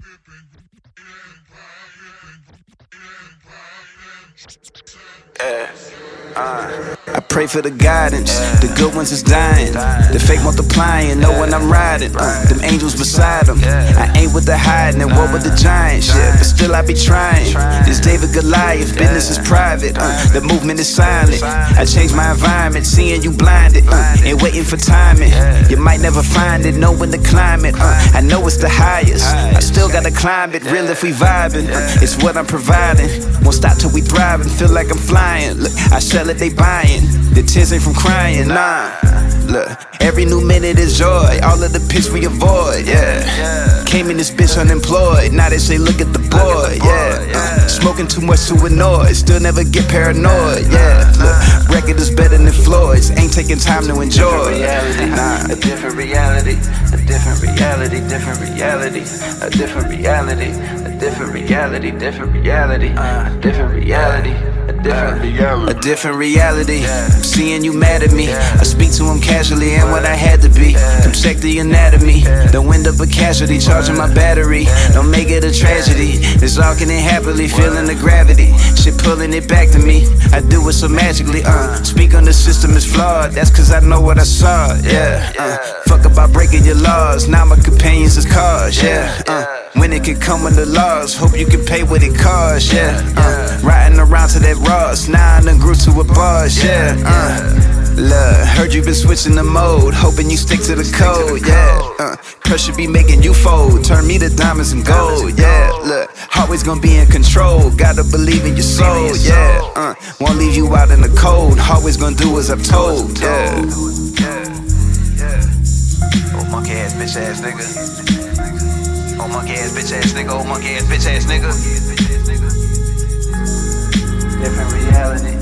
I pray for the guidance, the good ones is dying, the fake multiplying, know when I'm riding, them angels beside them. I ain't with the hiding and war with the giant shit, but still I be trying. This David Goliath, business is private, the movement is silent. I change my environment, seeing you blinded, and waiting for timing. You might never find it, knowing the climate, I know it's the highest, I still gotta climb it, real if we vibing, it's what I'm providing. Won't stop till we thriving, feel like I'm flying. Look, I sell it, they buying. The tears ain't from crying, nah. Look, every new minute is joy. All of the pitch we avoid, yeah. Came in this bitch unemployed. Now they say look at the boy, yeah. Smoking too much to annoy. Still never get paranoid, yeah. Look, record is better than Floyd's. Ain't taking time to enjoy. A different reality, a different reality, different reality, a different reality, a different reality, different reality, a different reality. A different reality. I'm seeing you mad at me. I speak to him casually and what I had to be. Come check the anatomy. Don't end up a casualty, charging my battery. Don't make it a tragedy. It's walking in happily, feeling the gravity. Shit pulling it back to me. I do it so magically. Speak on the system is flawed. That's cause I know what I saw. Yeah. Fuck about breaking your laws. Now my companions is cars. Yeah. When it can come with the laws, hope you can pay what it costs, yeah. Riding around to that Ross, now I done grew to a boss, yeah. Look, heard you been switching the mode, hoping you stick to the code, yeah. Pressure be making you fold, turn me to diamonds and gold, yeah. Look, always gonna be in control, gotta believe in your soul, yeah. Won't leave you out in the cold, always gonna do as I'm told, yeah. Oh, monkey ass, bitch ass nigga. Oh, monkey ass, bitch ass nigga. Oh, monkey ass, bitch ass nigga. Different reality.